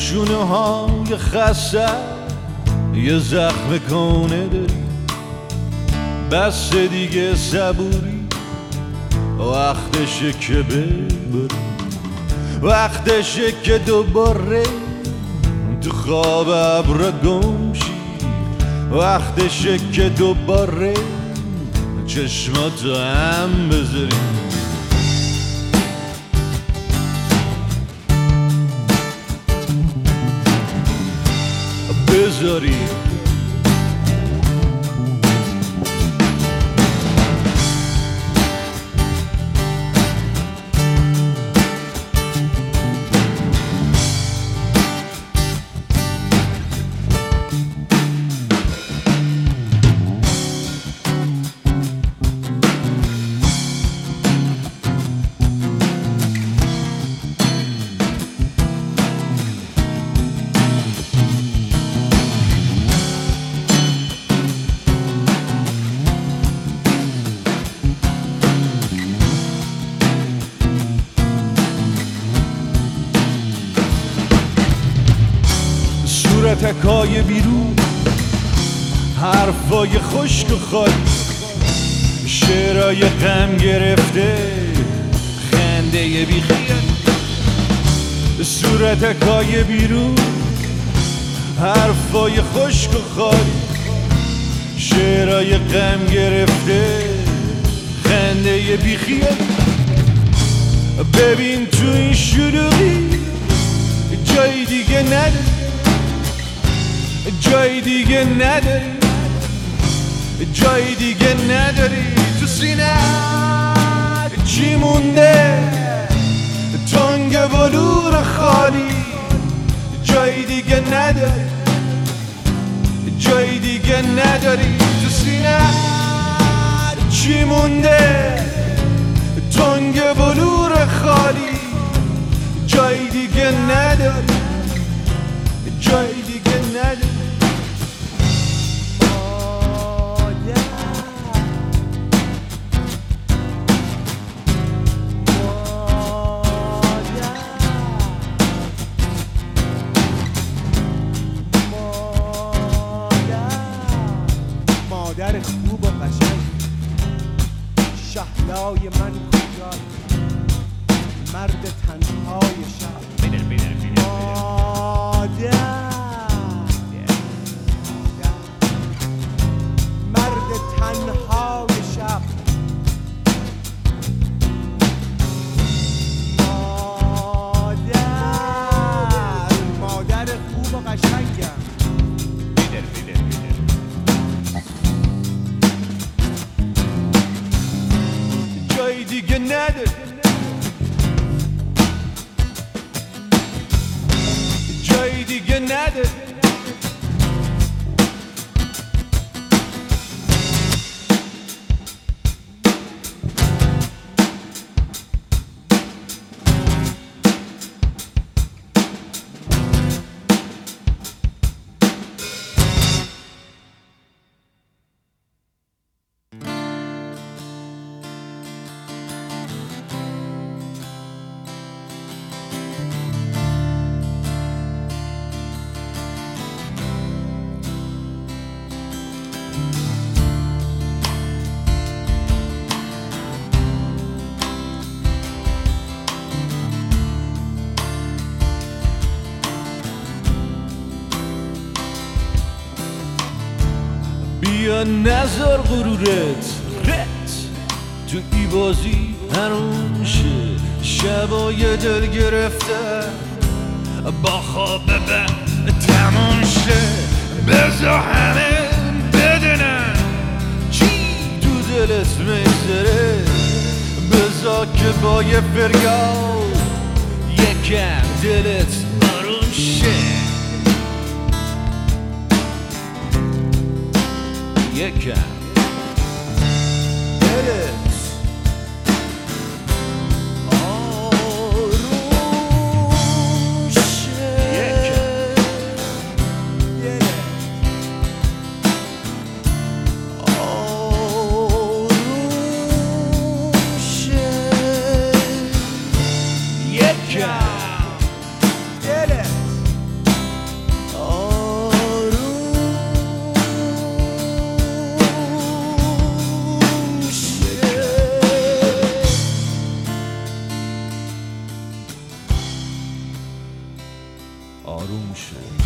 شونه های خسته یه زخم کهنه داری، بس دیگه صبوری، وقتشه که ببری، وقتشه که دوباره تو خواب ابر گم شی، وقتشه که دوباره چشماتو هم بذاری. بذاری تکای بیرون، حرفای خشک و خالی، شعرهای غم گرفته، خنده بیخیال. صورتکای بیرون، حرفای خشک و خالی، شعرهای غم گرفته، خنده بیخیال. ببین تو این شلوغی جای دیگه نداری، جای دیگه نداری، جای دیگه نداری. تو سینه چی مونده؟ تنگ بلور خالی، جای دیگه نداری، جای دیگه نداری. تو سینه چی مونده؟ تنگ بلور خالی، جای دیگه نداری، جای دیگه نداری. مادر خوب و قشنگ، شهلای من کجای، مرد تنهای شب. مادر مرد تنهای شب. مادر خوب و قشنگم. جای دیگه نداری، جای دیگه نداری. بیا نذار غرورت رت تو ای بازی هرون شه. شبای دل گرفته با خواب تموم شه. بذار همه بدونن چی تو دلت میگذره. بذار که با یه فریاد یکم دلت آروم شه. یکم دلت آروم شه. یکم آروم شه. یکم دلت باشن.